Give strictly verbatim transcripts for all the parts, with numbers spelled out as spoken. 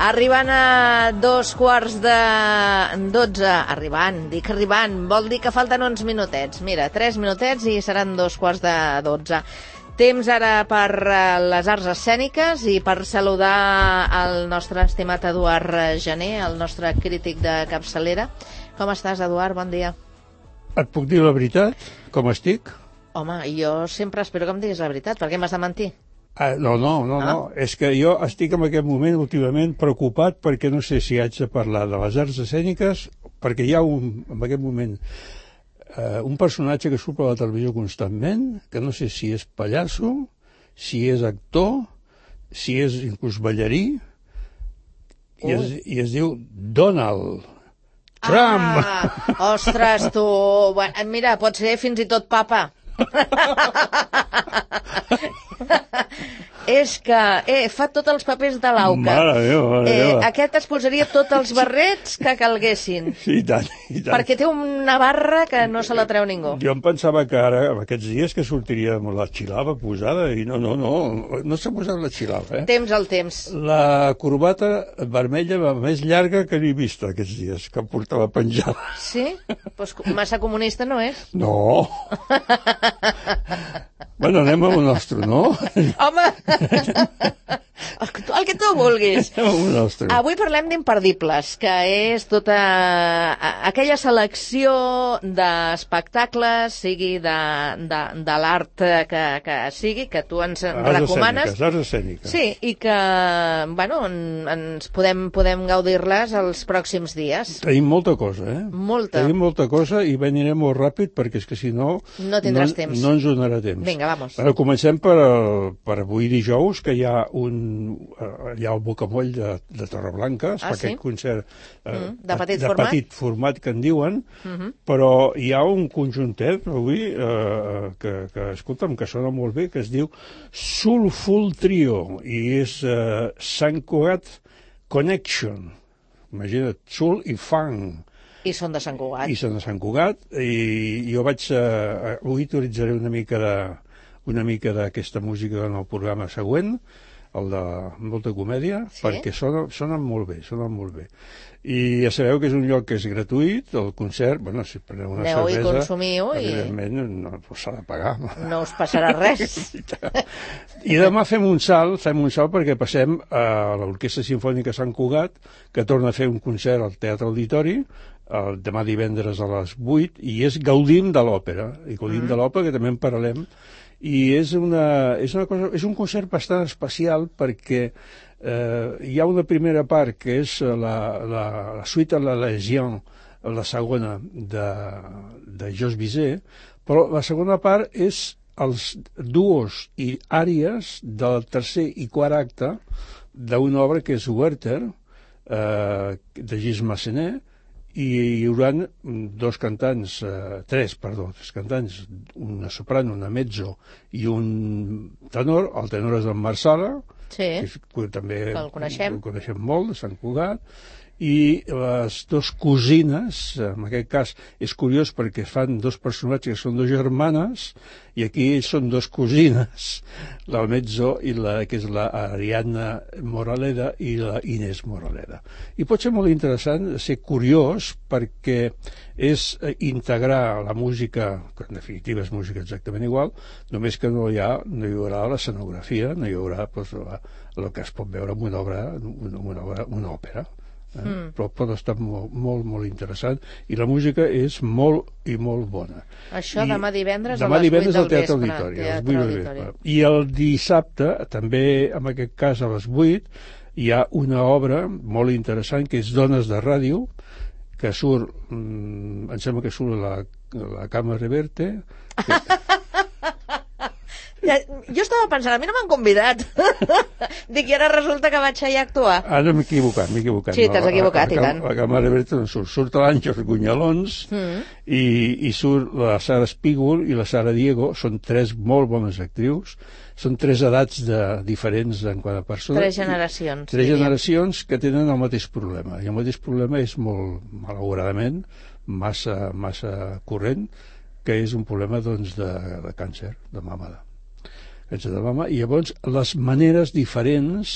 Arribant a dos quarts de dotze, arribant, dic arribant, vol dir que falten uns minutets. Mira, tres minutets i seran dos quarts de dotze. Temps ara per les arts escèniques i per saludar el nostre estimat Eduard Gené, el nostre crític de capçalera. Com estàs, Eduard? Bon dia. Et puc dir la veritat? Com estic? Home, jo sempre espero que em diguis la veritat. Per què m'has de mentir? Ah, no, no, no, Ah. no. És que jo estic en aquest moment últimament preocupat perquè no sé si haig de parlar de les arts escèniques, perquè hi ha un, en aquest moment eh, un personatge que surt a la televisió constantment, que no sé si és pallasso, si és actor, si és inclús ballarí, i es, i es diu Donald Trump. Ah, ostres, tu... Bueno, mira, pot ser fins i tot papa. És que eh, fa tots els papers de l'auca. Mare meva, mare eh, meva. Aquest es posaria tots els barrets que calguessin. I tant, i tant. Perquè té una barra que no se la treu ningú. Jo em pensava que ara, aquests dies, que sortiria amb la xilava posada, i no, no, no, no s'ha posat la xilava, eh? Temps al temps. La corbata vermella va més llarga que n'he vist aquests dies, que em portava penjada. Sí? Pues massa comunista no és. No! Bueno, anem al nostre, no? Home! El que tu vulguis. Anem al nostre. Avui parlem d'imperdibles, que és tota aquella selecció d'espectacles, sigui de, de, de l'art que, que sigui, que tu ens Arts recomanes. escèniques, arts escèniques. Sí, i que, bueno, ens podem, podem gaudir-les els pròxims dies. Tenim molta cosa, eh? Molta. Tenim molta cosa i anirem molt ràpid perquè és que si no... No tindràs no, temps. No ens donarà temps. Vinga, vamos. Bueno, comencem per, per avui dijous, que hi ha un hi ha el Bocamoll de, de Torreblanca, es Ah, fa sí? aquest concert eh, Mm, de petit de format? petit format que en diuen, Mhm. però hi ha un conjuntet avui eh, que, que, escolta'm, que sona molt bé, que es diu Soulful Trio, i és eh, Sant Cugat Connection. Imagina't, soul i funk. I són de Sant Cugat. I són de Sant Cugat, i jo vaig... Eh, avui utilitzaré una mica de una mica d'aquesta música en el programa següent, el de molta comèdia, Sí? perquè sonen, sonen molt bé, sonen molt bé. I ja sabeu que és un lloc que és gratuït, el concert, bueno, si preneu una Aneu i cervesa... consumiu i- Evidentment, no, no s'ha de pagar. No us passarà res. I demà fem un salt, fem un salt perquè passem a l'Orquestra Simfònica Sant Cugat, que torna a fer un concert al Teatre Auditori, el, demà divendres a les vuit, i és Gaudim de l'òpera, i Gaudim mm. de l'òpera, que també en parlarem, i és, una, és, una cosa, és un concert bastant especial perquè eh, hi ha una primera part que és la, la, la suite a la Légion, la segona de, de Jos Bizet, però la segona part és els duos i àries del tercer i quart acte d'una obra que és Werther, eh, de Gilles Massenet, i hi haurà dos cantants, eh, tres, perdó, tres cantants, una soprano, una mezzo i un tenor. El tenor és el Marsala, Sí, que, és, que també que el coneixem. el coneixem molt, de Sant Cugat, i les dues cosines, en aquest cas és curiós perquè fan dos personatges que són dues germanes, i aquí són dues cosines, la mezzo i la que és la Ariadna Moraleda i la Inés Moraleda. I pot ser molt interessant, ser curiós, perquè és integrar la música, que en definitiva és música exactament igual, només que no hi ha, no hi haurà l'escenografia, no hi haurà pues, la, el que es pot veure en una obra, una, una, obra, una òpera. Eh? Mm. Però pot estar molt, molt, molt interessant, i la música és molt i molt bona. Això I demà divendres demà a les divendres vuit al del Teatre vespre. Auditori, a les Teatre vuit del Auditori. vespre. I el dissabte, també en aquest cas a les vuit, hi ha una obra molt interessant que és Dones de Ràdio, que surt, mm, em sembla que surt la, la Cama Reverte, que, Ja, jo estava pensant, a mi no m'han convidat. Dic, i ara resulta que vaig allà a actuar. Ah, no, m'he equivocat, m'he equivocat. Sí, t'has no, equivocat, la, la, i tant. La Càmera Berta no surt. Surt l'Àngel Gunyalons Mm. i, i surt la Sara Spígol i la Sara Diego. Són tres molt bones actrius. Són tres edats de, diferents en quant a persones. Tres generacions. Tres diríem. generacions que tenen el mateix problema. I el mateix problema és molt, malauradament, massa, massa corrent, que és un problema doncs, de, de càncer de mama. Càncer de mama. I llavors les maneres diferents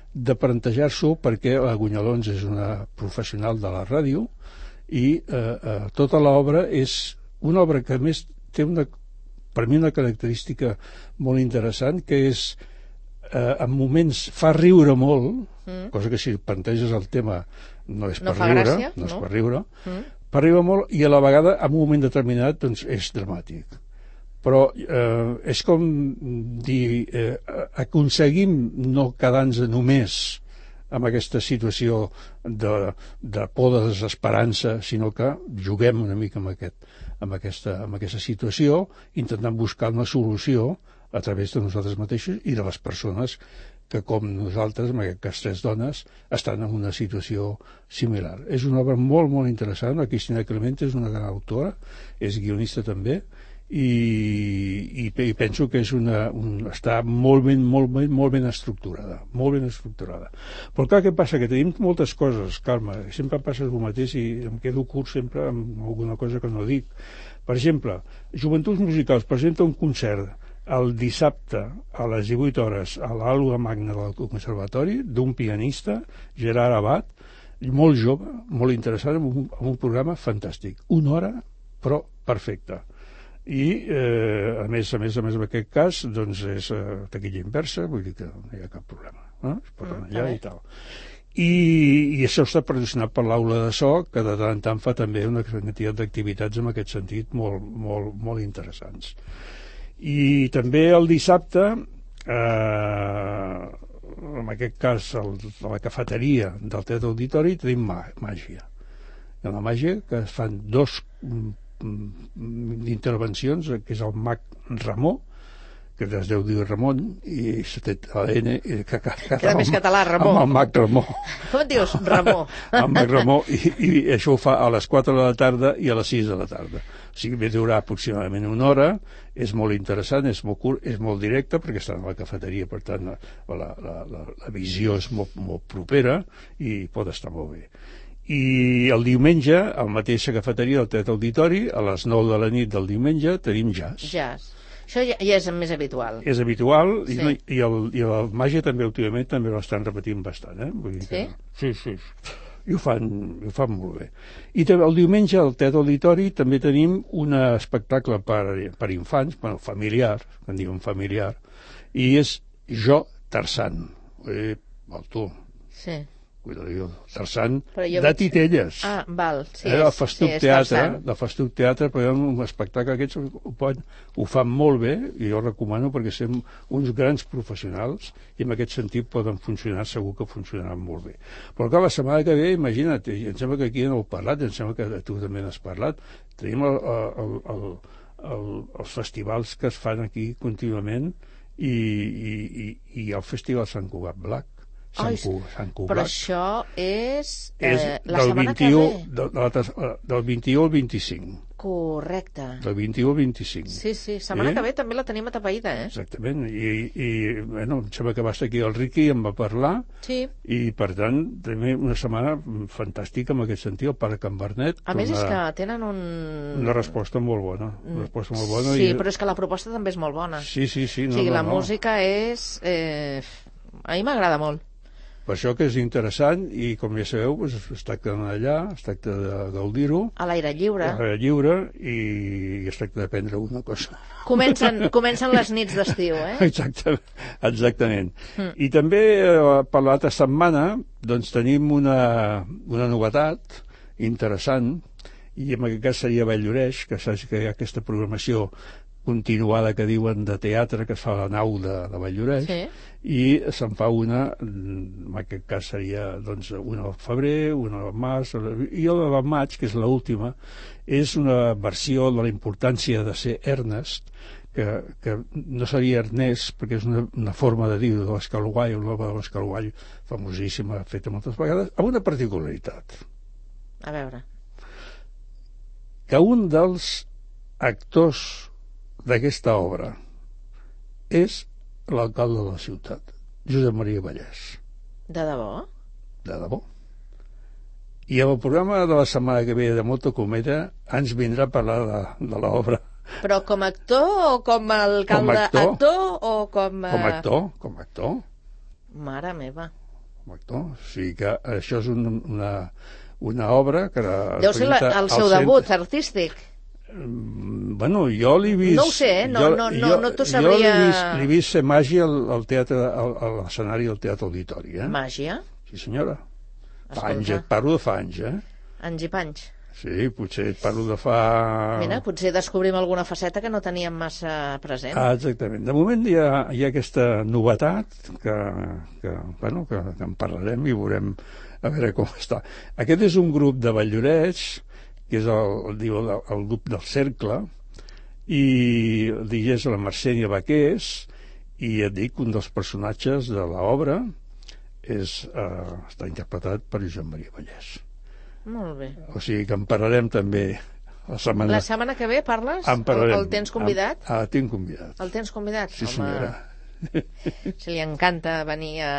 de plantejar-s'ho perquè la Gunyalons és una professional de la ràdio i eh, eh, tota l'obra és una obra que a més té una, per mi una característica molt interessant, que és eh, en moments fa riure molt, mm. cosa que si planteges el tema no és no per riure, gràcia, no és no? per riure, mm. fa riure molt i a la vegada en un moment determinat doncs, és dramàtic. Però eh, és com dir, eh, aconseguim no quedar-nos només amb aquesta situació de, de por, de desesperança, sinó que juguem una mica amb, aquest, amb, aquesta, amb aquesta situació, intentant buscar una solució a través de nosaltres mateixos i de les persones que, com nosaltres, en aquest cas tres dones, estan en una situació similar. És una obra molt, molt interessant. La Cristina Clemente és una gran autora, és guionista també, i, i, i penso que és una, un, està molt ben, molt, ben, molt ben estructurada, molt ben estructurada. Però clar, què passa? Que tenim moltes coses, Carme, sempre passa el mateix i em quedo curt sempre amb alguna cosa que no dic. Per exemple, Joventuts Musicals presenta un concert el dissabte a les divuit hores a l'Aula Magna del Conservatori d'un pianista, Gerard Abad, molt jove, molt interessant, amb un, amb un programa fantàstic. Una hora, però perfecta. I eh, a més a més a més en aquest cas doncs és eh, taquilla inversa, vull dir que no hi ha cap problema, no? Es pot anar allà i tal. I, i això està patrocinat per l'Aula de So, que de tant en tant fa també una quantitat d'activitats en aquest sentit molt, molt, molt interessants. I també el dissabte eh, en aquest cas el, a la cafeteria del Teatre Auditori tenim màgia. Hi ha la màgia que es fan dos d'intervencions, que és el mag Ramó, que es deu dir Ramon, i s'ha fet a l'N... Que, que, Queda més català, Ramó. Amb el mag Ramó. Com et dius, Ramó? El mag Ramó, i, i això ho fa a les quatre de la tarda i a les sis de la tarda. O sigui, ve durar aproximadament una hora, és molt interessant, és molt curt, és molt directe, perquè estan a la cafeteria, per tant, la, la, la, la visió és molt, molt propera i pot estar molt bé. I el diumenge, a la mateixa cafeteria del Teatre Auditori, a les nou de la nit del diumenge, tenim jazz. Jazz. Això ja, ja és més habitual. És habitual, sí. i, i, el, i el màgia també últimament també l'estan repetint bastant. Eh? Vull dir sí? Que, sí, sí. I ho fan, ho fan molt bé. I també el diumenge al Teatre Auditori també tenim un espectacle per, per infants, bueno, familiar, que en diuen familiar, i és Jo, Tarzan. Eh, el tu. Sí. Jo, Tarzan jo de Titelles. Ah, val, sí. Eh, el Festuc sí, Teatre, del Festuc Teatre, però un espectacle aquests ho, poden, ho fan molt bé, i jo recomano perquè som uns grans professionals i en aquest sentit poden funcionar, segur que funcionaran molt bé. Però clar, la setmana que ve, imagina't, em sembla que aquí no heu parlat, em sembla que tu també n'has parlat, tenim el, el, el, el, els festivals que es fan aquí contínuament i, i, i, i el Festival Sant Cugat Black. Sant, Ai, Cugat, Sant Cugat. Però això és, eh, és la setmana vint-i-u, que ve. De, de la, del vint-i-u al vint-i-cinc. Correcte. Del vint-i-u al vint-i-cinc. Sí, sí, setmana eh? que ve també la tenim atapeïda, eh? Exactament. I, i bueno, em sembla que va estar aquí el Riqui i em va parlar. Sí. I, per tant, també una setmana fantàstica en aquest sentit, el Parc Can Bernet. A més, és que tenen un... Una resposta molt bona. Una resposta molt bona sí, i... però és que la proposta també és molt bona. Sí, sí, sí. No, o sigui, no, la no. música és... Eh... A mi m'agrada molt. Per això que és interessant i, com ja sabeu, pues, es tracta d'anar allà, es tracta de gaudir-ho. A l'aire lliure. A l'aire lliure i es tracta d'aprendre una cosa. Comencen, comencen les nits d'estiu, eh? Exactament. exactament. Mm. I també, eh, per l'altra setmana, doncs tenim una, una novetat interessant, i en aquest cas seria Valldoreix, que saps que hi ha aquesta programació continuada que diuen de teatre que es fa a la nau de, de Valldoreix, sí. I se'n fa una, en aquest cas seria doncs, una al febrer, una al març, i la del maig, que és l'última, és una versió de la importància de ser Ernest, que, que no seria Ernest, perquè és una, una forma de dir de l'Escaluguall, l'obra de l'Escaluguall, famosíssima, feta moltes vegades, amb una particularitat. A veure. Que un dels actors d'aquesta obra és l'alcalde de la ciutat, Josep Maria Vallès. De debò? De debò. I en el programa de la setmana que ve de Moto Cometa ens vindrà a parlar de, de l'obra. Però com a actor o com a alcalde? Com a actor. actor o com a... Com a actor, com a actor. Mare meva. Exacte. O sigui que això és un, una, una obra que... Deu ser la, el seu debut centre... artístic. Bueno, jo l'he vist... No ho sé, eh? no, jo, no, no, jo, no t'ho sabria... Jo l'he vist, l'he vist fer màgia al, al teatre, al, a l'escenari del Teatre Auditori, eh? Màgia? Sí, senyora. Escolta. Fa anys, et parlo de fa anys, eh? Anys i panys. Sí, potser et parlo de fa... Mira, potser descobrim alguna faceta que no teníem massa present. Ah, exactament. De moment hi ha, hi ha aquesta novetat que, que, bueno, que, que en parlarem i veurem a veure com està. Aquest és un grup de ballorets, que és el, el, el, el grup del Cercle, i el dirigeix la Marsènia Baqués, i et dic, un dels personatges de l'obra és, eh, està interpretat per Josep Maria Vallès. Molt bé. O sigui que en parlarem també la setmana... La setmana que ve parles? En parlarem. El, el tens convidat? Ah, tinc convidat. El tens convidat? Sí, Home, senyora. si li encanta venir a,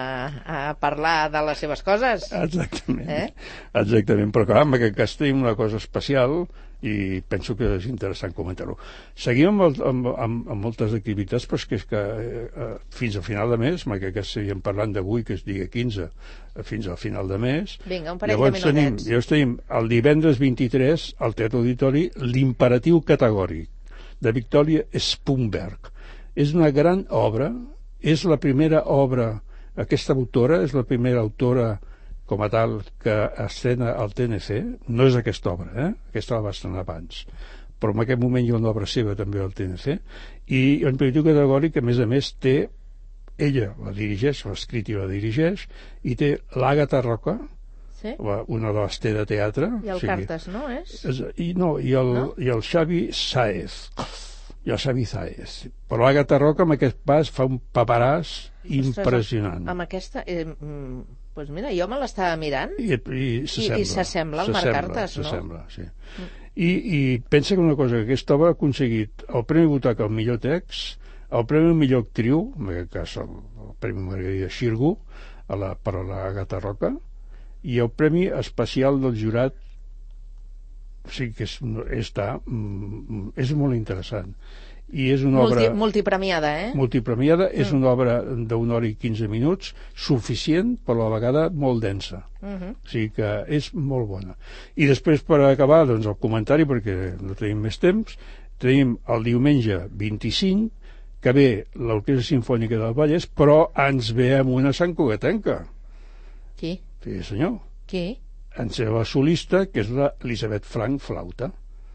a parlar de les seves coses. Exactament. Eh? Exactament. Però clar, en aquest cas tenim una cosa especial i penso que és interessant comentar-ho. Seguim amb, el, amb, amb, amb moltes activitats, però és que, és que eh, fins al final de mes, en aquest cas seguim parlant d'avui, que és dia quinze, fins al final de mes. Vinga, un parell llavors de minutets. Tenim, llavors tenim el divendres vint-i-tres al Teatre Auditori l'imperatiu categòric de Victòria Spunberg. És una gran obra, és la primera obra, aquesta autora és la primera autora com a tal que estrena al T N C, no és aquesta obra, eh? Aquesta la va estrenar abans, però en aquest moment hi ha una obra seva també al T N C, i en imperatiu categòric, a més a més, té, ella la dirigeix, l'ha escrit i la dirigeix, i té l'Àgata Roca, sí? una de les té de teatre. I el o sigui, Cartes, no és? és i, no, i el, no? i el Xavi Sáez, i el Xavi Sáez. Però l'Àgata Roca, amb aquest pas, fa un paperàs impressionant. Ostres, amb aquesta... Eh, mm, pues mira, jo me l'estava mirant i, i s'assembla, i s'assembla al Marc Cartes, no? S'assembla, sí. Mm. I, I pensa que una cosa, que aquesta obra ha aconseguit el Premi Butaca al millor text, el Premi millor actriu, en aquest cas el, el Premi Margarida Xirgu, a la, per a l'Àgata Roca, i el Premi Especial del Jurat. O sigui que és, està, és molt interessant. I és una Multi, obra... Multipremiada, eh? Multipremiada, mm. és una obra d'una hora i quinze minuts, suficient, però a la vegada molt densa. Uh -huh. O sigui que és molt bona. I després, per acabar, doncs, el comentari, perquè no tenim més temps, tenim el diumenge vint-i-cinc, que ve l'Orquestra Simfònica del Vallès, però ens ve amb una santcugatenca. Qui? Sí, senyor. Qui? Ens ve la solista, que és l'Elisabet Frank, flauta.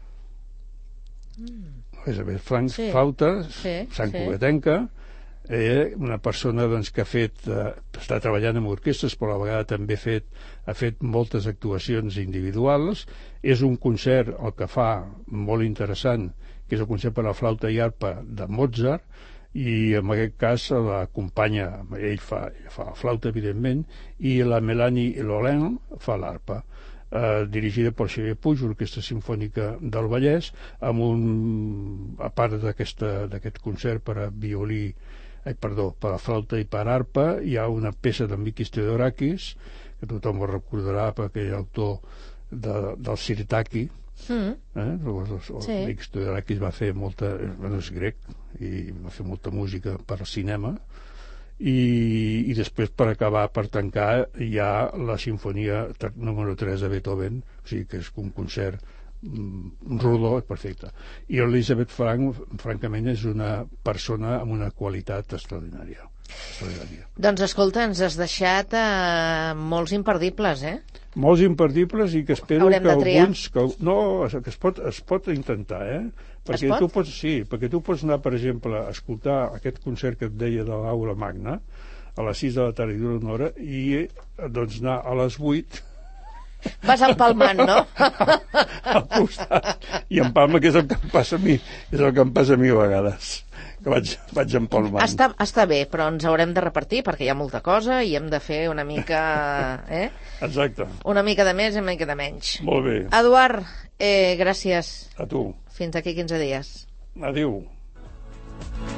Mm. Elisabet Frank, sí. flauta, sí, santcugatenca, sí. eh, una persona doncs, que ha fet, eh, està treballant amb orquestres, però a la vegada també ha fet, ha fet moltes actuacions individuals. És un concert, el que fa, molt interessant, que és el concert per a la flauta i arpa de Mozart, i en aquest cas l'acompanya, ell fa, ell fa la flauta, evidentment, i la Mélanie Laurent fa l'arpa. Eh, dirigida per Xavier Puig, Orquestra Simfònica del Vallès, amb un, a part d'aquest concert per a violí, eh, perdó, per a flauta i per a arpa, hi ha una peça de Mikis Theodorakis, que tothom ho recordarà perquè és autor de, del Sirtaki. Mm. Eh? El, el, sí. Mikis Theodorakis va fer molta, bueno, és grec, i va fer molta música per al cinema. I, i després, per acabar, per tancar, hi ha la sinfonia número tres de Beethoven, o sigui que és un concert mm, rodó, és perfecte. I l'Elisabet Frank, francament, és una persona amb una qualitat extraordinària. extraordinària. Doncs escolta, ens has deixat eh, molts imperdibles, eh? Molts imperdibles, i que espero Haurem que alguns... Que, no, que es pot, es pot intentar, eh? Perquè tu pots, sí, perquè tu pots anar, per exemple, a escoltar aquest concert que et deia de l'Aula Magna a les sis de la tarda i dura una hora, i doncs anar a les vuit vas empalmant, no? al costat, i empalma, que és el que em passa a mi, és el que em passa a mi a vegades, que vaig, vaig empalmant. Està, està bé, però ens haurem de repartir perquè hi ha molta cosa i hem de fer una mica... Eh? Exacte. Una mica de més i una mica de menys. Molt bé. Eduard, eh, gràcies. A tu. Fins aquí quinze dies. Adéu.